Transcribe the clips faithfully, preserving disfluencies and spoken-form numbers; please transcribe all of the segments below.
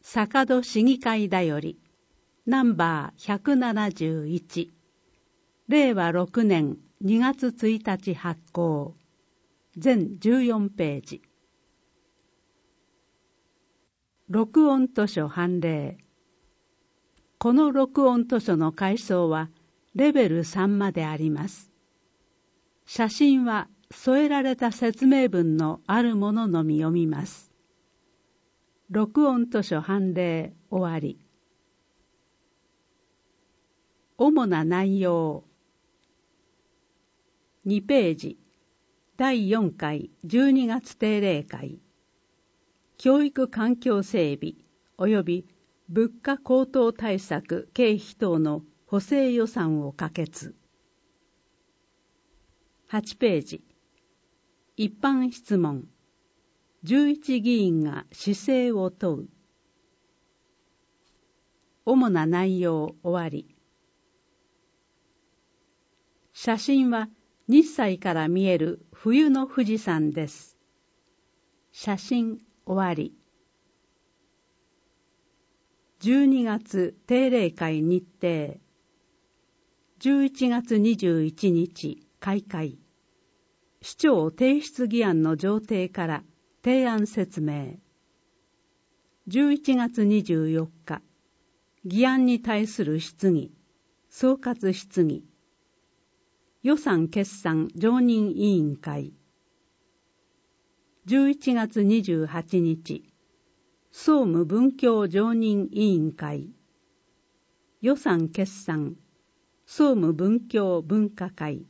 坂戸市議会だよりナンバーひゃくななじゅういち、れいわろくねんにがつついたち発行、全じゅうよんページ。録音図書判例。この録音図書の階層はレベルさんまであります。写真は添えられた説明文のあるもののみ読みます。録音図書判例終わり。主な内容。にページ、だいよんかいじゅうにがつ定例会。教育環境整備及び物価高騰対策経費等の補正予算を可決。はちページ、一般質問。じゅういち議員が姿勢を問う。主な内容終わり。写真は日西から見える冬の富士山です。写真終わり。じゅうにがつ定例会日程。じゅういちがつにじゅういちにち開会。市長提出議案の上呈から提案説明。じゅういちがつにじゅうよっか、議案に対する質疑、総括質疑。予算決算常任委員会。じゅういちがつにじゅうはちにち、総務文教常任委員会。予算決算、総務文教文化会。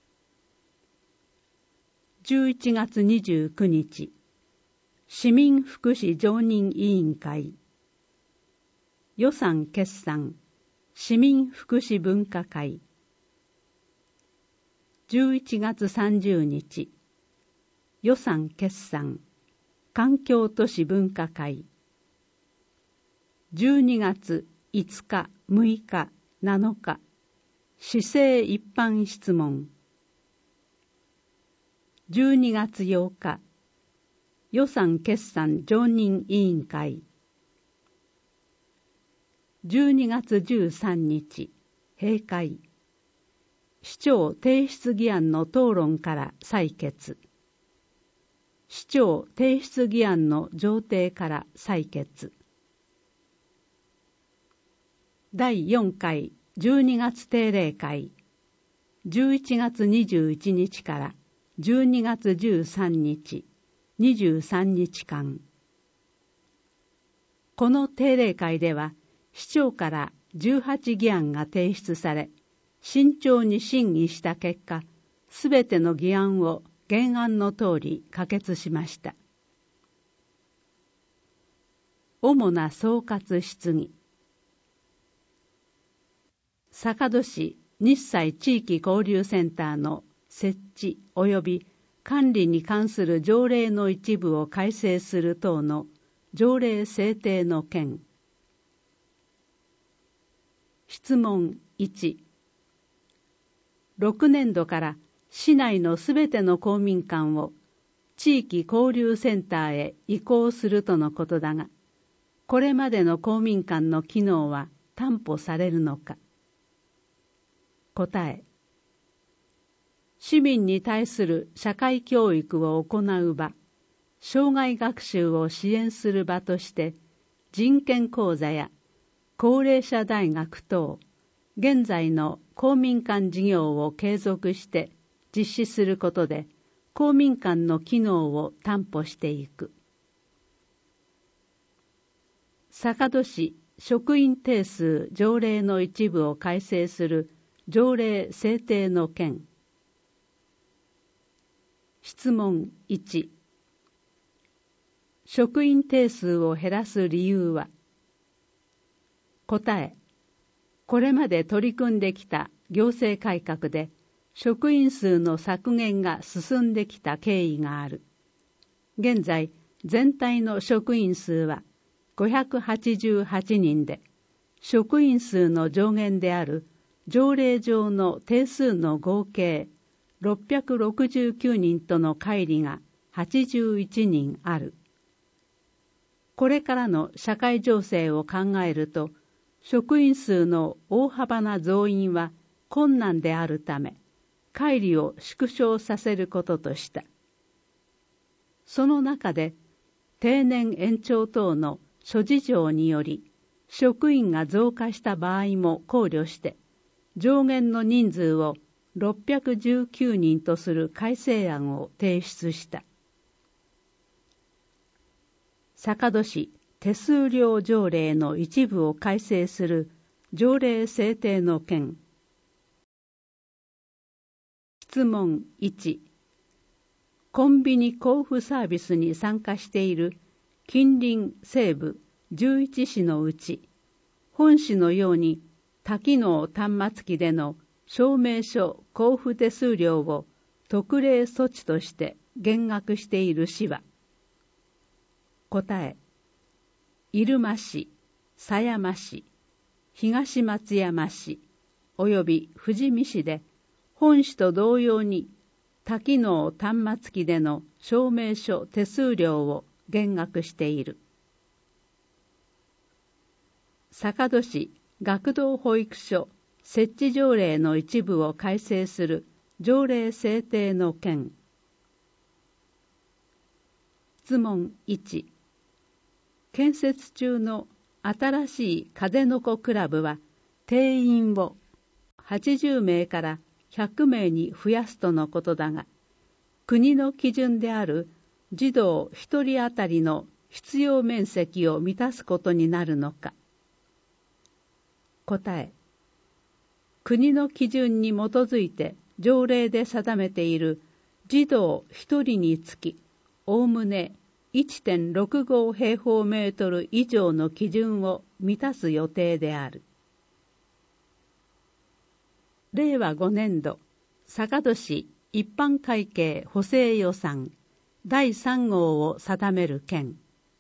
じゅういちがつにじゅうくにち、市民福祉常任委員会。予算決算、市民福祉文化会。じゅういちがつさんじゅうにち、予算決算、環境都市文化会。じゅうにがついつか、むいか、なのか、市政一般質問。じゅうにがつようか、予算決算常任委員会。じゅうにがつじゅうさんにち、閉会。市長提出議案の討論から採決。市長提出議案の上呈から採決。だいよんかいじゅうにがつ定例会。じゅういちがつにじゅういちにちからじゅうにがつじゅうさんにち、にじゅうさんにちかん。この定例会では、市長からじゅうはち議案が提出され、慎重に審議した結果、すべての議案を原案の通り可決しました。主な総括質疑。坂戸市日西地域交流センターの設置及び管理に関する条例の一部を改正する等の条例制定の件。質問いち。ろくねんどから市内のすべての公民館を地域交流センターへ移行するとのことだが、これまでの公民館の機能は担保されるのか。答え。市民に対する社会教育を行う場、生涯学習を支援する場として人権講座や高齢者大学等、現在の公民館事業を継続して実施することで公民館の機能を担保していく。坂戸市職員定数条例の一部を改正する条例制定の件。質問いち。職員定数を減らす理由は。答え。これまで取り組んできた行政改革で職員数の削減が進んできた経緯がある。現在、全体の職員数はごひゃくはちじゅうはちにんで、職員数の上限である条例上の定数の合計ろっぴゃくろくじゅうきゅうにんとの乖離がはちじゅういちにんある。 これからの社会情勢を考えると、職員数の大幅な増員は困難であるため、会理を縮小させることとした。その中で、定年延長等の諸事情により、職員が増加した場合も考慮して、上限の人数をろっぴゃくじゅうきゅうにんとする改正案を提出した。坂戸市手数料条例の一部を改正する条例制定の件。質問いち。コンビニ交付サービスに参加している近隣西部じゅういち市のうち、本市のように多機能端末機での証明書交付手数料を特例措置として減額している市は、答え、入間市、狭山市、東松山市及び富士見市で本市と同様に多機能端末機での証明書手数料を減額している。坂戸市学童保育所設置条例の一部を改正する条例制定の件。質問いち。建設中の新しい風の子クラブは定員をはちじゅうめいからひゃくめいに増やすとのことだが、国の基準である児童ひとり当たりの必要面積を満たすことになるのか。答え、国の基準に基づいて条例で定めている児童ひとりにつきおおむね いってんろくご 平方メートル以上の基準を満たす予定である。れいわごねんど坂戸市一般会計補正予算だいさん号を定める件。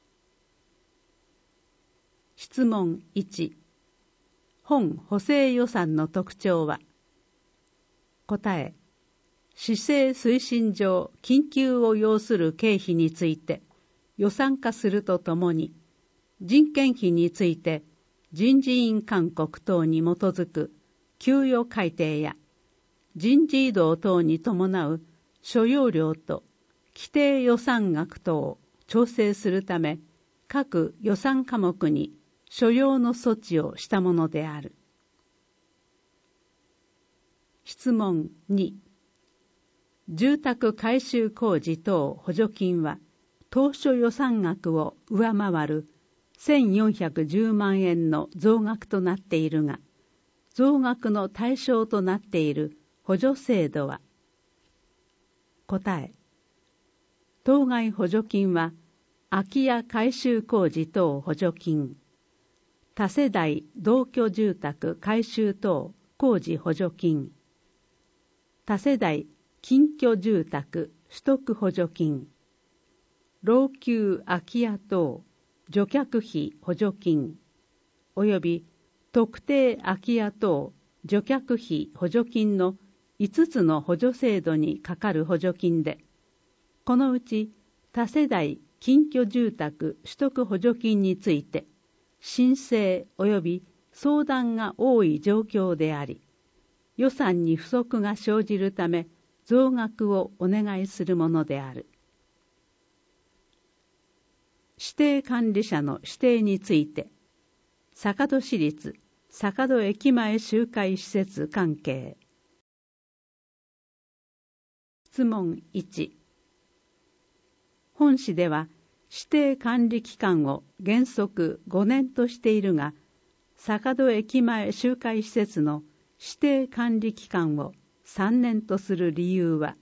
質問いち。本補正予算の特徴は。答え、市政推進上緊急を要する経費について予算化するとともに、人件費について人事院勧告等に基づく給与改定や人事異動等に伴う所要料と規定予算額等を調整するため、各予算科目に所要の措置をしたものである。質問に。住宅改修工事等補助金は当初予算額を上回るせんよんひゃくじゅうまんえんの増額となっているが、増額の対象となっている補助制度は。答え、当該補助金は空き家改修工事等補助金、多世代同居住宅改修等工事補助金、多世代近居住宅取得補助金、老朽空き家等除却費補助金および特定空き家等除却費補助金のいつつの補助制度にかかる補助金で、このうち多世代近居住宅取得補助金について申請および相談が多い状況であり、予算に不足が生じるため増額をお願いするものである。指定管理者の指定について、坂戸市立坂戸駅前集会施設関係。質問いち。本市では指定管理期間を原則ごねんとしているが、坂戸駅前集会施設の指定管理期間をさんねんとする理由は。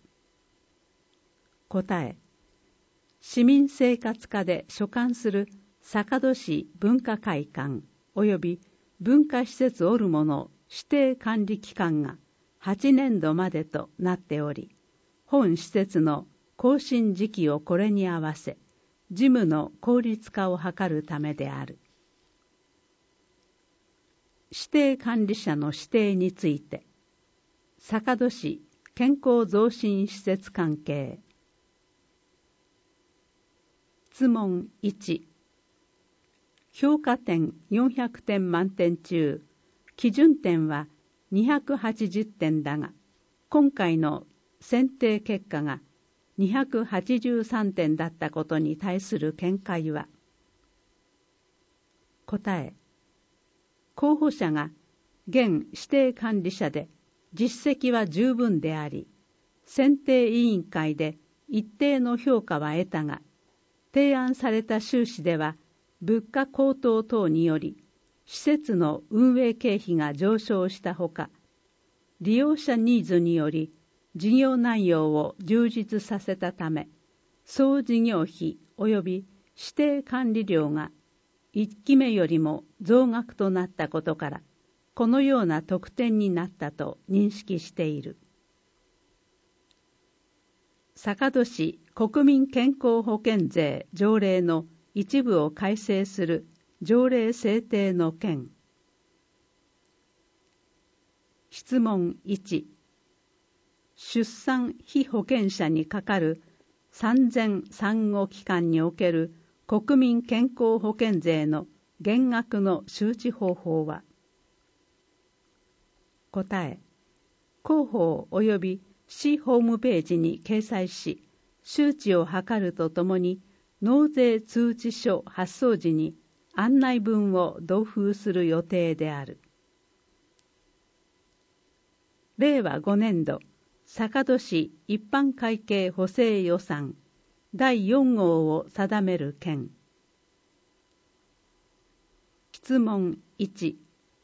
答え、市民生活課で所管する坂戸市文化会館及び文化施設おるもの指定管理期間がはちねんどまでとなっており、本施設の更新時期をこれに合わせ、事務の効率化を図るためである。指定管理者の指定について、坂戸市健康増進施設関係。質問いち。 評価点よんひゃくてん満点中、基準点はにひゃくはちじゅってんだが、今回の選定結果がにひゃくはちじゅうさんてんだったことに対する見解は、答え、候補者が現指定管理者で実績は十分であり、選定委員会で一定の評価は得たが、提案された収支では物価高騰等により施設の運営経費が上昇したほか、利用者ニーズにより事業内容を充実させたため、総事業費及び指定管理料がいっきめよりも増額となったことから、このような得点になったと認識している。坂戸市国民健康保険税条例の一部を改正する条例制定の件。質問いち。出産被保険者にかかる産前産後期間における国民健康保険税の減額の周知方法は。答え、広報及び市ホームページに掲載し、周知を図るとともに、納税通知書発送時に案内文を同封する予定である。れいわごねんど、坂戸市一般会計補正予算だいよん号を定める件。質問いち。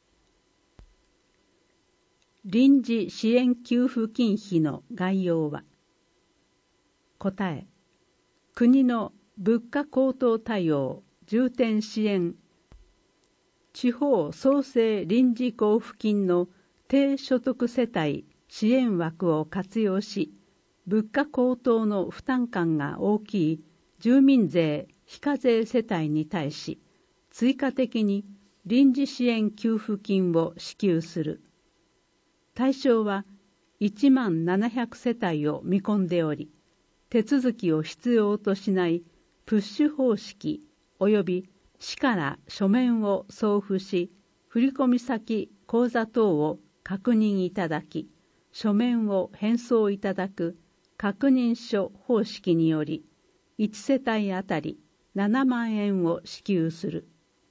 臨時支援給付金費の概要は。答え、国の物価高騰対応重点支援地方創生臨時交付金の低所得世帯支援枠を活用し、物価高騰の負担感が大きい住民税非課税世帯に対し、追加的に臨時支援給付金を支給する。対象はいちまんななひゃく世帯を見込んでおり、手続きを必要としないプッシュ方式及び市から書面を送付し、振込先口座等を確認いただき、書面を返送いただく確認書方式により、いち世帯あたりななまんえんを支給する。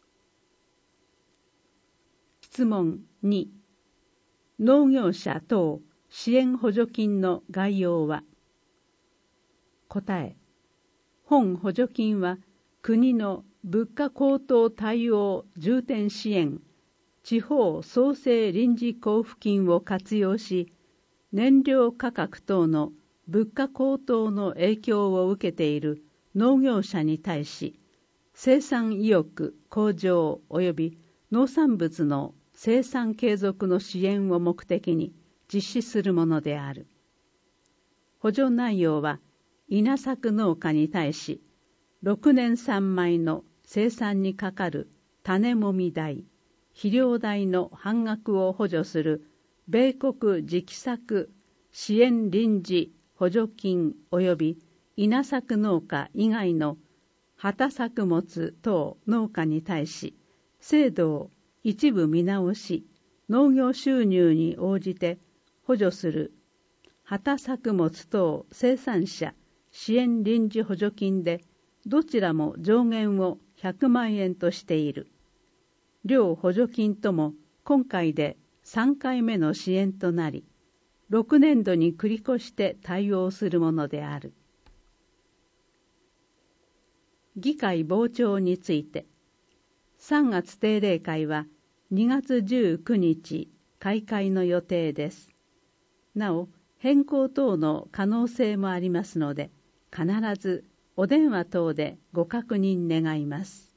質問に。農業者等支援補助金の概要は。答え、本補助金は国の物価高騰対応重点支援地方創生臨時交付金を活用し、燃料価格等の物価高騰の影響を受けている農業者に対し、生産意欲向上及び農産物の生産継続の支援を目的に実施するものである。補助内容は、稲作農家に対し、ろくねん産米の生産にかかる種もみ代、肥料代の半額を補助する米国直作支援臨時補助金及び稲作農家以外の畑作物等農家に対し、制度を一部見直し、農業収入に応じて補助する畑作物等生産者支援臨時補助金で、どちらも上限をひゃくまんえんとしている。両補助金とも今回でさんかいめの支援となり、ろくねんどに繰り越して対応するものである。議会傍聴について、さんがつ定例会はにがつじゅうくにち開会の予定です。なお、変更等の可能性もありますので、必ずお電話等でご確認願います。